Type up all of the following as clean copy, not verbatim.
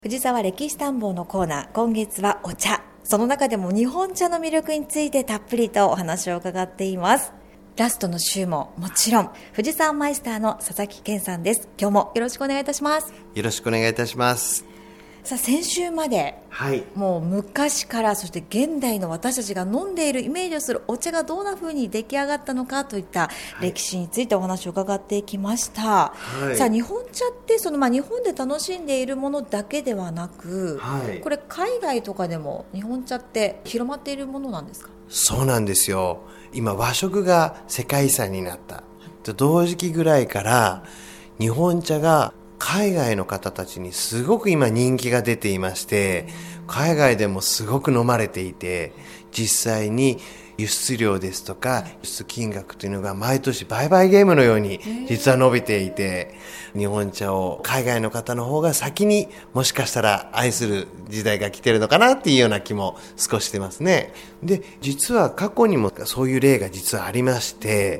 藤沢歴史探訪のコーナー、今月はお茶。その中でも日本茶の魅力についてたっぷりとお話を伺っています。ラストの週ももちろん、藤沢マイスターの佐々木健さんです。今日もよろしくお願いいたします。 よろしくお願いいたします。 さあ、先週まで、もう昔からそして現代の私たちが飲んでいるイメージをするお茶がどんな風に出来上がったのかといった歴史についてお話を伺ってきました。さあ、日本茶って日本で楽しんでいるものだけではなく、これ海外とかでも日本茶って広まっているものなんですか？ そうなんですよ。今和食が世界遺産になったと同時期ぐらいから日本茶が海外の方たちにすごく今人気が出ていまして、海外でもすごく飲まれていて、実際に輸出量ですとか輸出金額というのが毎年売買ゲームのように実は伸びていて、日本茶を海外の方の方が先にもしかしたら愛する時代が来てるのかなっていうような気も少ししてますね。で、実は過去にもそういう例が実はありまして、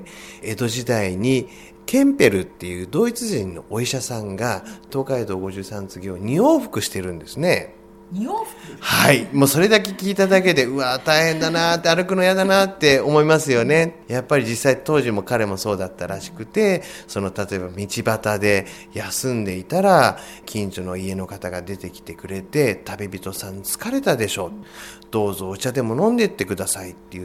江戸時代にケンペルっていうドイツ人のお医者さんが東海道53次を2往復してるんですね。 2往復？ はい。もうそれだけ聞いただけで、うわ大変だなって、歩くの嫌だなって思いますよね。やっぱり実際当時も彼もそうだったらしくて、例えば道端で休んでいたら近所の家の方が出てきてくれて、旅人さん疲れたでしょ、どうぞお茶でも飲んでってくださいって言って、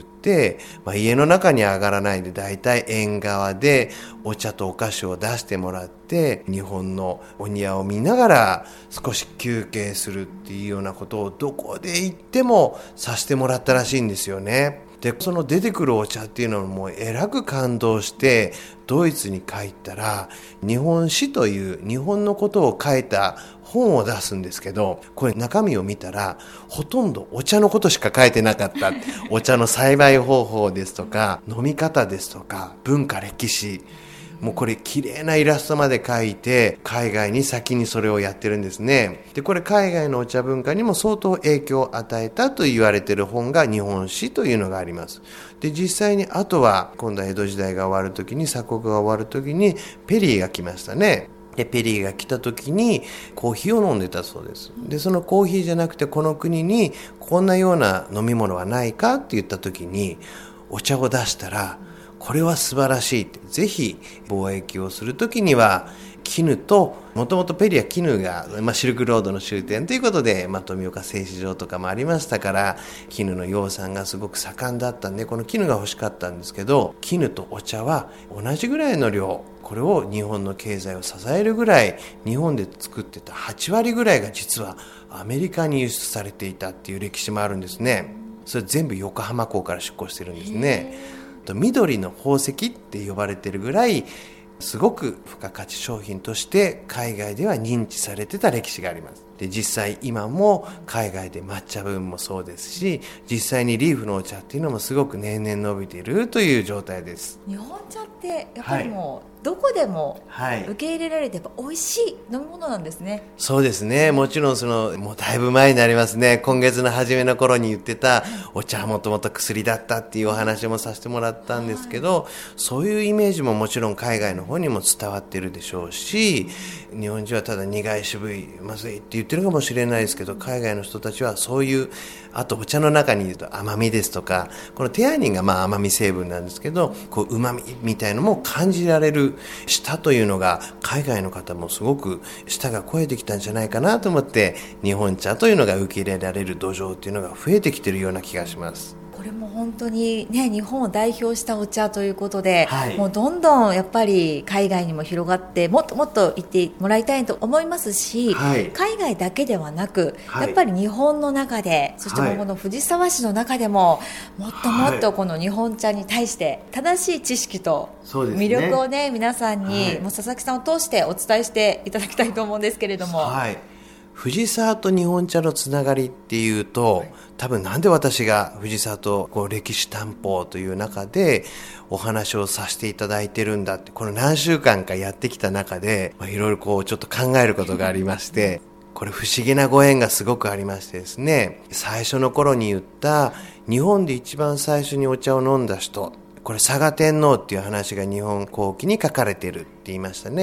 家の中に上がらないでだいたい縁側でお茶とお菓子を出してもらって、日本のお庭を見ながら少し休憩するっていうようなことをどこで行ってもさせてもらったらしいんですよね。で、その出てくるお茶っていうのもえらく感動して、ドイツに帰ったら日本史という日本のことを書いた本を出すんですけど、これ中身を見たらほとんどお茶のことしか書いてなかったお茶の栽培方法ですとか飲み方ですとか文化歴史、もうこれ綺麗なイラストまで描いて海外に先にそれをやってるんですね。で、これ海外のお茶文化にも相当影響を与えたと言われている本が日本史というのがあります。で、実際にあとは今度は江戸時代が終わるときに、鎖国が終わるときにペリーが来ましたね。で、ペリーが来た時にコーヒーを飲んでたそうです。で、そのコーヒーじゃなくてこの国にこんなような飲み物はないかって言った時にお茶を出したら、これは素晴らしいって、ぜひ貿易をするときには絹と、もともとペリーは絹が、シルクロードの終点ということで、富岡製糸場とかもありましたから、絹の養蚕がすごく盛んだったんで、この絹が欲しかったんですけど、絹とお茶は同じぐらいの量、これを日本の経済を支えるぐらい、日本で作ってた8割ぐらいが実はアメリカに輸出されていたっていう歴史もあるんですね。それ全部横浜港から出港してるんですね。緑の宝石って呼ばれてるぐらいすごく付加価値商品として海外では認知されてた歴史があります。で、実際今も海外で抹茶ブームもそうですし、実際にリーフのお茶っていうのもすごく年々伸びているという状態です。 日本茶ってやっぱりもう、どこでも受け入れられてやっぱ美味しい飲み物なんですね。 そうですね。もちろんもうだいぶ前になりますね。今月の初めの頃に言ってたお茶はもともと薬だったっていうお話もさせてもらったんですけど、そういうイメージももちろん海外の方にも伝わってるでしょうし、日本人はただ苦い渋いまずいって言ってるかもしれないですけど、海外の人たちはそういう、あとお茶の中に言うと甘みですとか、このテアニンが甘み成分なんですけど、旨みみたいなのも感じられる舌というのが、海外の方もすごく舌が肥えてきたんじゃないかなと思って、日本茶というのが受け入れられる土壌というのが増えてきているような気がします。 これも本当にね、日本を代表したお茶ということで、もうどんどんやっぱり海外にも広がってもっともっと行ってもらいたいと思いますし、海外だけではなく、やっぱり日本の中で、そしてこの藤沢市の中でももっともっとこの日本茶に対して正しい知識と魅力をね、皆さんに、もう佐々木さんを通してお伝えしていただきたいと思うんですけれども、 藤沢と日本茶のつながりっていうと、多分なんで私が藤沢と歴史探訪という中でお話をさせていただいてるんだって、この何週間かやってきた中で、いろいろちょっと考えることがありまして、これ不思議なご縁がすごくありましてですね、最初の頃に言った日本で一番最初にお茶を飲んだ人、これ嵯峨天皇っていう話が日本後期に書かれているって言いましたね。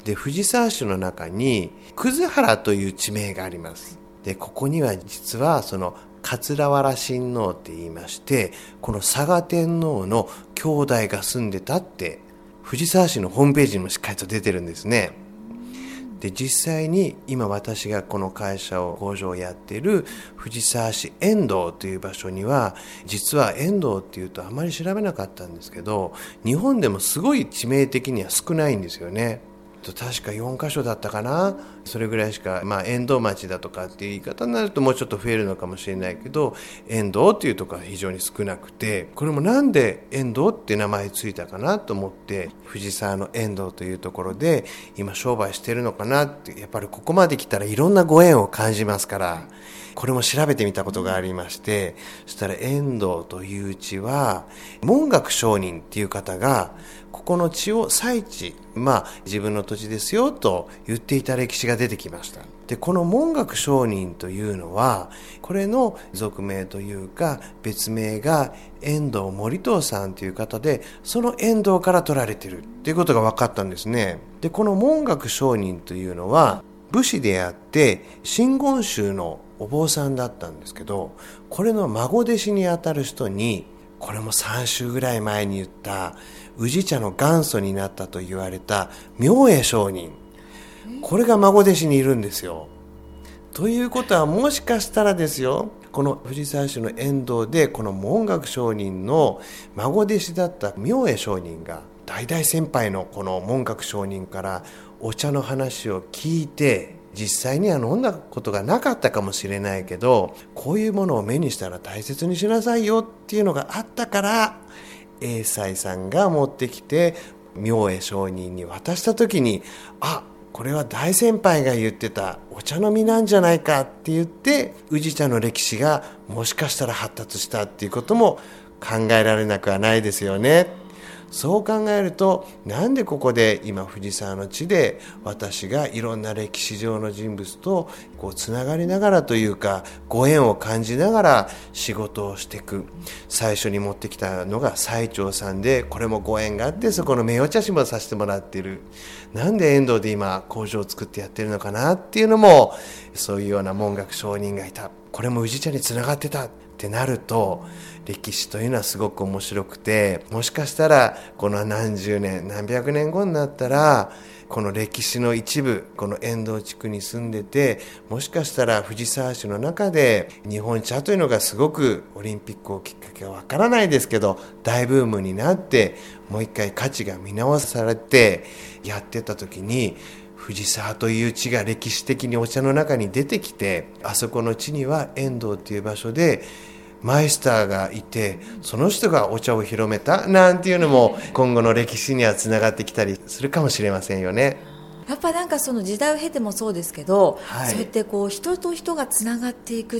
で、藤沢市の中に葛原という地名があります。で、ここには実はその桂原親王って言いまして、この嵯峨天皇の兄弟が住んでたって藤沢市のホームページにもしっかりと出てるんですね。で、実際に今私がこの会社を工場をやっている藤沢市遠藤という場所には、実は遠藤っていうとあまり調べなかったんですけど、日本でもすごい地名的には少ないんですよね。確か4カ所だったかな、それぐらいしか、遠藤町だとかっていう言い方になるともうちょっと増えるのかもしれないけど、遠藤っていうところは非常に少なくて、これもなんで遠藤って名前ついたかなと思って、藤沢の遠藤というところで今商売してるのかなって、やっぱりここまで来たらいろんなご縁を感じますから、これも調べてみたことがありまして、そしたら遠藤という地は文覚上人っていう方がここの地を祭地、自分の土地ですよと言っていた歴史が出てきました。で、この文覚上人というのは、これの俗名というか別名が遠藤盛藤さんという方で、その遠藤から取られているということが分かったんですね。で、この文覚上人というのは武士であって真言宗のお坊さんだったんですけど、これの孫弟子にあたる人に、これも3週ぐらい前に言った宇治茶の元祖になったと言われた明恵上人、これが孫弟子にいるんですよ。ということは、もしかしたらですよ、この藤沢市の遠藤でこの文覚上人の孫弟子だった明恵上人が大々先輩のこの文覚上人からお茶の話を聞いて、実際には飲んだことがなかったかもしれないけど、こういうものを目にしたら大切にしなさいよっていうのがあったから、栄西さんが持ってきて明恵上人に渡した時に、これは大先輩が言ってたお茶の実なんじゃないかって言って、宇治茶の歴史がもしかしたら発達したっていうことも考えられなくはないですよね。そう考えると、なんでここで今藤沢の地で私がいろんな歴史上の人物とつながりながらというか、ご縁を感じながら仕事をしていく。最初に持ってきたのが最澄さんで、これもご縁があってそこの名誉茶師もさせてもらっている。なんで遠藤で今工場を作ってやってるのかなっていうのも、そういうような文覚上人がいた、これも宇治茶につながってたってなると、歴史というのはすごく面白くて、もしかしたらこの何十年何百年後になったら、この歴史の一部、この遠藤地区に住んでて、もしかしたら藤沢市の中で日本茶というのがすごくオリンピックをきっかけはわからないですけど大ブームになって、もう一回価値が見直されてやってた時に、藤沢という地が歴史的にお茶の中に出てきて、あそこの地には遠藤という場所でマイスターがいて、その人がお茶を広めたなんていうのも今後の歴史にはつながってきたりするかもしれませんよね。 やっぱその時代を経てもそうですけど、そうやって人と人がつながっていくって、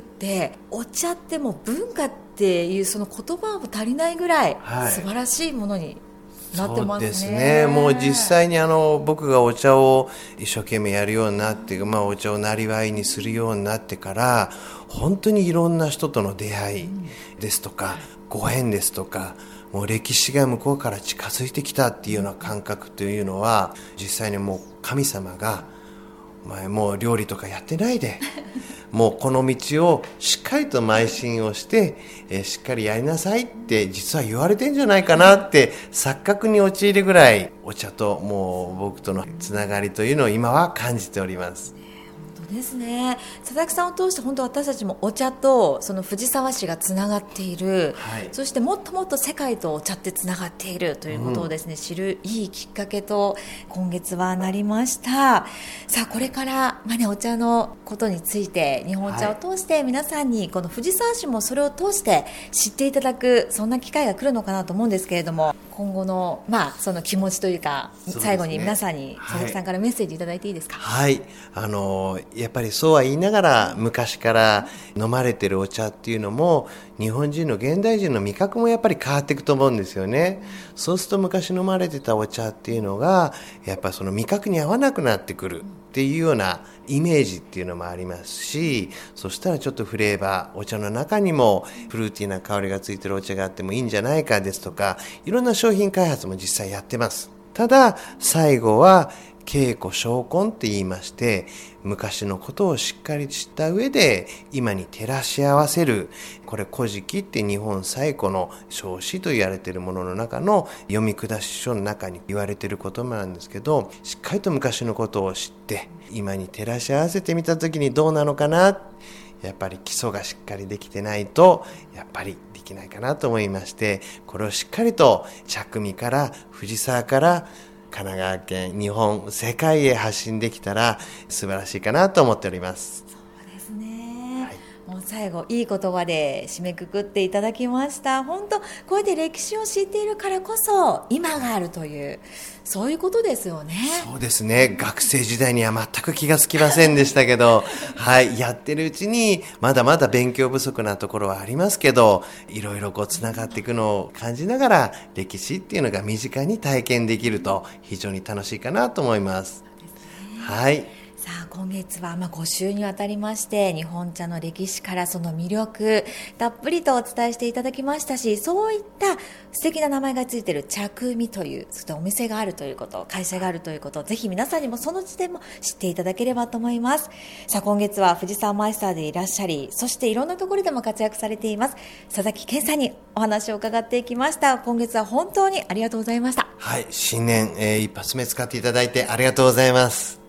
お茶ってもう文化っていうその言葉も足りないぐらい素晴らしいものになってますね。 そうですね。もう実際に僕がお茶を一生懸命やるようになって、お茶をなりわいにするようになってから、本当にいろんな人との出会いですとか、ご縁ですとか、もう歴史が向こうから近づいてきたっていうような感覚というのは、実際にもう神様が、お前もう料理とかやってないでもうこの道をしっかりと邁進をして、しっかりやりなさいって実は言われてんじゃないかなって錯覚に陥るぐらい、お茶ともう僕とのつながりというのを今は感じております。 ですね。佐々木さんを通して本当私たちもお茶とその藤沢市がつながっている、そしてもっともっと世界とお茶ってつながっているということをですね、知るいいきっかけと今月はなりました。さあこれから、お茶のことについて日本茶を通して皆さんにこの藤沢市もそれを通して知っていただく、そんな機会が来るのかなと思うんですけれども、今後のその気持ちというか、最後に皆さんに佐々木さんからメッセージいただいていいですか。 やっぱりそうは言いながら昔から飲まれてるお茶っていうのも、日本人の現代人の味覚もやっぱり変わっていくと思うんですよね。そうすると昔飲まれてたお茶っていうのがやっぱその味覚に合わなくなってくるっていうようなイメージっていうのもありますし、そしたらちょっとフレーバー、お茶の中にもフルーティーな香りがついてるお茶があってもいいんじゃないかですとか、いろんな商品開発も実際やってます。 ただ最後は稽古証拠って言いまして、昔のことをしっかり知った上で今に照らし合わせる。これ古事記って日本最古の書詩と言われているものの中の読み下し書の中に言われている言葉なんですけど、しっかりと昔のことを知って今に照らし合わせてみた時にどうなのかな。やっぱり基礎がしっかりできてないとやっぱりできないかなと思いまして、これをしっかりと茶組から藤沢から神奈川県、日本、世界へ発信できたら素晴らしいかなと思っております。 そうですね、もう最後いい言葉で締めくくっていただきました。本当こうやって歴史を知っているからこそ今があるという、そういうことですよね。 そうですね。学生時代には全く気がつきませんでしたけどやってるうちにまだまだ勉強不足なところはありますけど、いろいろつながっていくのを感じながら歴史っていうのが身近に体験できると非常に楽しいかなと思います。 さあ今月は5週にわたりまして日本茶の歴史からその魅力たっぷりとお伝えしていただきましたし、そういった素敵な名前がついている茶組というそしてお店があるということ、会社があるということをぜひ皆さんにもその時点も知っていただければと思います。さあ今月は藤沢マイスターでいらっしゃり、そしていろんなところでも活躍されています佐々木健さんにお話を伺っていきました。今月は本当にありがとうございました。 新年、一発目使っていただいてありがとうございます。